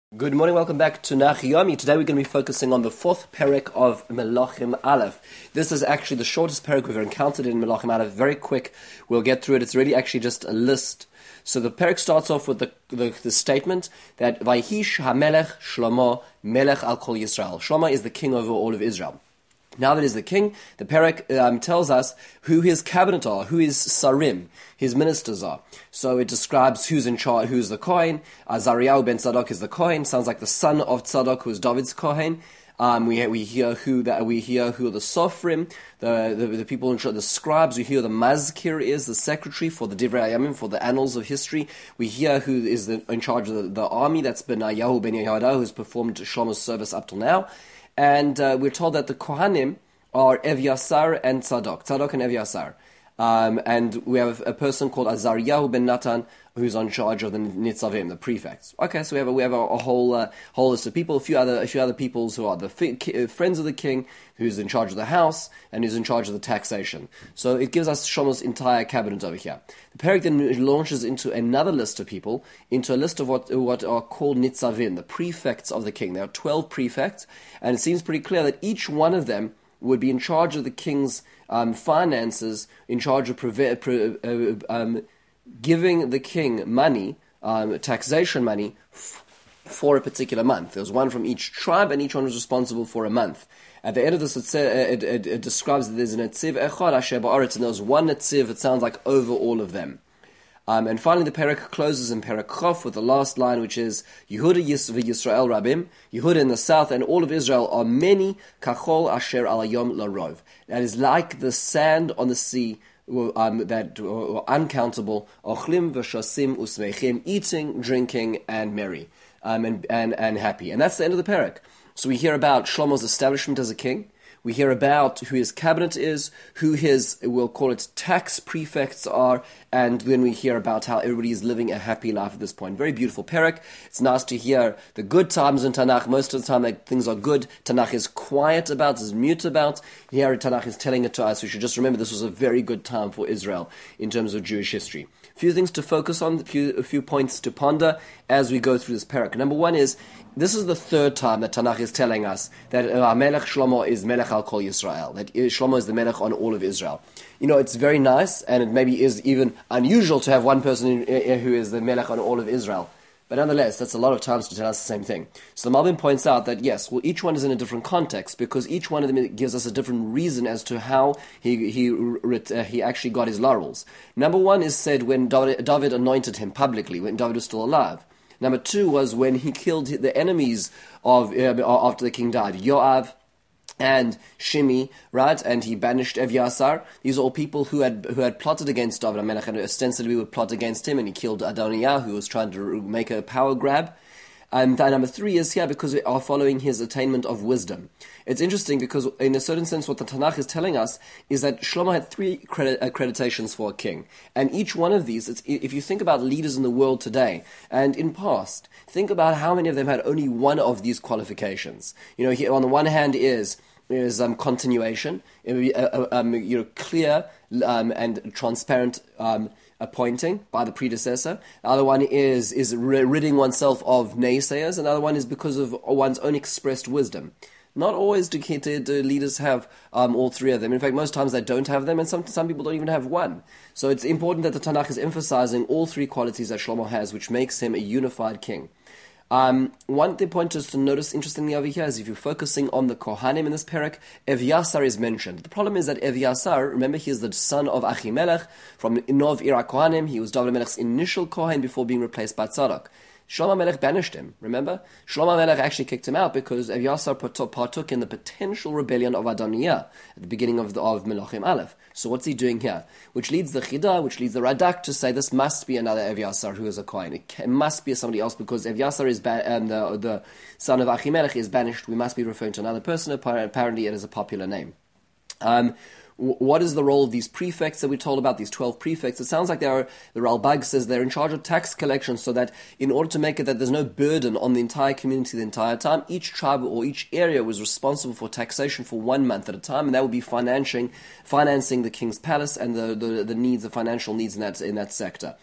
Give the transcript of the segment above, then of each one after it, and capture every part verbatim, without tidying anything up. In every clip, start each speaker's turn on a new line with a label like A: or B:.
A: Good morning, welcome back to Nachiyomi. Today we're going to be focusing on the fourth perek of Melachim Aleph. This is actually the shortest perek we've ever encountered in Melachim Aleph. Very quick, we'll get through it. It's really actually just a list. So the perek starts off with the, the, the statement that Vayhish HaMelech Shlomo Melech Al Kol Yisrael. Shlomo is the king over all of Israel. Now that he's the king, the Perek um, tells us who his cabinet are, who his sarim, his ministers are. So it describes who's in charge, who's the Kohen. Azariah ben Tzadok is the Kohen. Sounds like the son of Tzadok, who's David's Kohen. Um, we we hear who that we hear who the Sofrim, the, the the people in charge, the scribes. We hear the Mazkir is the secretary for the Divrei Hayamim, for the annals of history. We hear who is the, in charge of the, the army. That's Benayahu ben Yehoiada, who's performed Shlomo's service up till now. And uh, we're told that the Kohanim are Evyasar and Tzadok. Tzadok and Evyasar. Um, and we have a person called Azariah ben Natan who's on charge of the Nitzavim, the prefects. Okay, so we have a, we have a, a whole uh, whole list of people, a few other a few other peoples who are the fi- ki- friends of the king, who's in charge of the house and who's in charge of the taxation. So it gives us Shlomo's entire cabinet over here. The Perek then launches into another list of people, into a list of what what are called Nitzavim, the prefects of the king. There are twelve prefects, and it seems pretty clear that each one of them would be in charge of the king's um, finances, in charge of pre- pre- uh, um, giving the king money, um, taxation money, f- for a particular month. There was one from each tribe, and each one was responsible for a month. At the end of this, it, say, it, it, it describes that there's an netziv echad asher ba'aretz, and there's one netziv, it sounds like, over all of them. Um, and finally, the Perek closes in Perek Chof with the last line, which is Yehuda Yis v'Yisrael Rabim. Yehuda in the south and all of Israel are many. Kachol asher al hayom larov. That is like the sand on the sea, um, that are uncountable. Ochlim v'shasim usmeichim, eating, drinking, and merry, um, and, and and happy. And that's the end of the Perek. So we hear about Shlomo's establishment as a king. We hear about who his cabinet is, who his, we'll call it, tax prefects are, and then we hear about how everybody is living a happy life at this point. Very beautiful Perek. It's nice to hear the good times in Tanakh. Most of the time that things are good, Tanakh is quiet about, is mute about. Here Tanakh is telling it to us. We should just remember this was a very good time for Israel in terms of Jewish history. A few things to focus on, a few, a few points to ponder as we go through this Perek. Number one is, this is the third time that Tanakh is telling us that uh, Melech Shlomo is Melech al Kol Yisrael, that Shlomo is the Melech on all of Israel. You know, it's very nice, and it maybe is even unusual to have one person in, uh, who is the Melech on all of Israel. But nonetheless, that's a lot of times to tell us the same thing. So the Malbim points out that yes, well, each one is in a different context, because each one of them gives us a different reason as to how he he uh, he actually got his laurels. Number one is said when David anointed him publicly, when David was still alive. Number two was when he killed the enemies of uh, after the king died, Yoav and Shimi, right? And he banished Evyasar. These are all people who had who had plotted against David HaMelech, and ostensibly would plot against him, and he killed Adoniah, who was trying to make a power grab. And number three is here because we are following his attainment of wisdom. It's interesting because in a certain sense what the Tanakh is telling us is that Shlomo had three credit, accreditations for a king. And each one of these, it's, if you think about leaders in the world today and in past, think about how many of them had only one of these qualifications. You know, here on the one hand is is um, continuation, it would be, uh, um, you know, clear um, and transparent um appointing by the predecessor. The other one is is ridding oneself of naysayers. Another one is because of one's own expressed wisdom. Not always do, do leaders have um, all three of them. In fact, most times they don't have them, and some some people don't even have one. So it's important that the Tanakh is emphasizing all three qualities that Shlomo has, which makes him a unified king. Um, one thing point just to notice interestingly over here is if you're focusing on the Kohanim in this Perek, Evyasar is mentioned. The problem is that Evyasar, remember, he is the son of Achimelech from Nov Ira Kohanim. He was David Melech's initial Kohen before being replaced by Tzadok. Shlomo Melech banished him, remember? Shlomo Melech actually kicked him out because Evyasar partook in the potential rebellion of Adoniah at the beginning of, the, of Melachim Aleph. So what's he doing here? Which leads the Chidah, which leads the Radak to say this must be another Evyasar who is a Kohen. It, can, it must be somebody else because Evyasar is ba- and the, the son of Achimelech is banished. We must be referring to another person. Apparently it is a popular name. Um... What is the role of these prefects that we told about, these twelve prefects? It sounds like they are, the Ralbag says they're in charge of tax collection so that in order to make it that there's no burden on the entire community the entire time, each tribe or each area was responsible for taxation for one month at a time, and that would be financing financing the king's palace and the, the, the needs, the financial needs in that in that sector.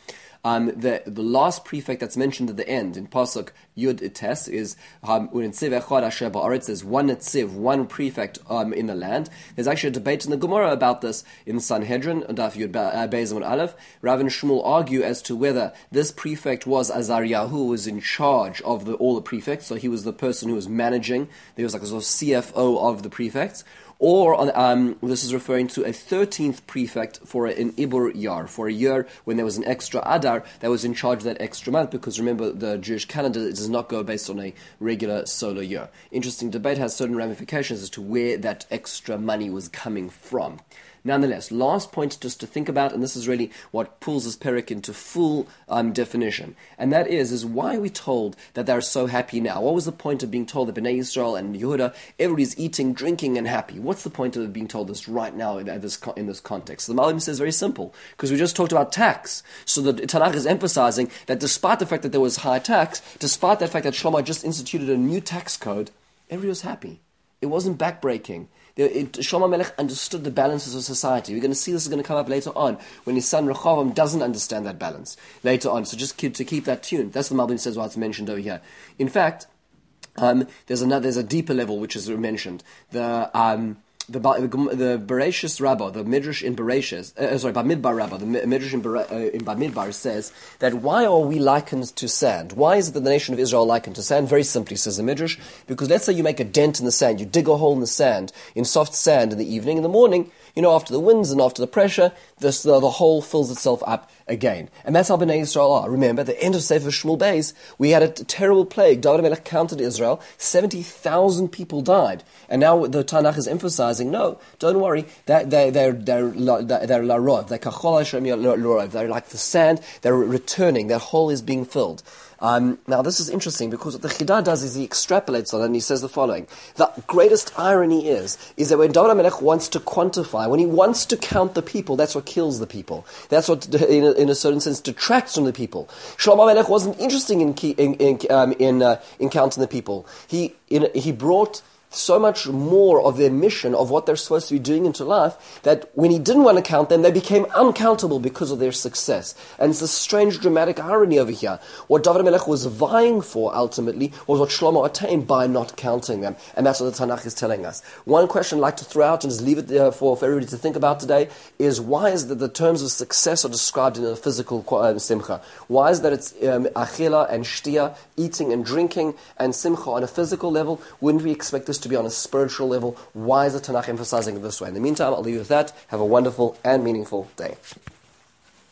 A: um, the the last prefect that's mentioned at the end in Pasuk Yud Tes is um, there's one netziv, one prefect um, in the land. There's actually a debate in the Gemara about this in Sanhedrin, Daf Yud Beis and Aleph. Rav and Shmuel argue as to whether this prefect was Azariah, who was in charge of the, all the prefects, so he was the person who was managing. There was like a sort of C F O of the prefects. Or um, this is referring to a thirteenth prefect for an Ibur Yar, for a year when there was an extra Adar that was in charge of that extra month, because remember, the Jewish calendar does not go based on a regular solar year. Interesting debate, has certain ramifications as to where that extra money was coming from. Nonetheless, last point just to think about, and this is really what pulls this perek into full um, definition, and that is, is why are we told that they're so happy now? What was the point of being told that Bnei Yisrael and Yehuda, everybody's eating, drinking, and happy? What's the point of being told this right now in this, in this context? The Malim says very simple, because we just talked about tax. So the Tanakh is emphasizing that despite the fact that there was high tax, despite the fact that Shlomo just instituted a new tax code, everybody was happy. It wasn't backbreaking. It, Shlomo Melech understood the balances of society. We're going to see this is going to come up later on when his son Rehoboam doesn't understand that balance later on. So just keep, to keep that tuned. That's what Malbim says, why it's mentioned over here. In fact, um, there's another, there's a deeper level which is mentioned. The um, the the Bereshis Rabbah, the Midrash in Bereshis, uh, sorry, Bamidbar Rabbah, the Midrash in, Ber, uh, in Bamidbar says that why are we likened to sand? Why is it that the nation of Israel likened to sand? Very simply, says the Midrash, because let's say you make a dent in the sand, you dig a hole in the sand, in soft sand in the evening, in the morning, you know, after the winds and after the pressure, this, the, the hole fills itself up again. And that's how Bnei Yisrael are. Remember, at the end of Sefer Shmuel Beis, we had a t- terrible plague. David HaMelech counted Israel, seventy thousand people died. And now the Tanakh is emphasizing, no, don't worry, they're, they're, they're, they're, they're larov, they're kachol Hashem larov, they're like the sand, they're returning, that hole is being filled. Um, now, this is interesting because what the Chidah does is he extrapolates on it and he says the following. The greatest irony is, is that when David HaMelech wants to quantify, when he wants to count the people, that's what kills the people. That's what, in a, in a certain sense, detracts from the people. Shlomo HaMelech wasn't interested in in in, um, in, uh, in counting the people. He in, he brought so much more of their mission, of what they're supposed to be doing into life, that when he didn't want to count them, they became uncountable because of their success. And it's a strange, dramatic irony over here. What David HaMelech was vying for, ultimately, was what Shlomo attained by not counting them. And that's what the Tanakh is telling us. One question I'd like to throw out and just leave it there for, for everybody to think about today is, why is that the terms of success are described in a physical um, simcha? Why is that it's um, achila and shtia, eating and drinking, and simcha on a physical level? Wouldn't we expect this to be on a spiritual level? Why is the Tanakh emphasizing it this way? In the meantime, I'll leave you with that. Have a wonderful and meaningful day.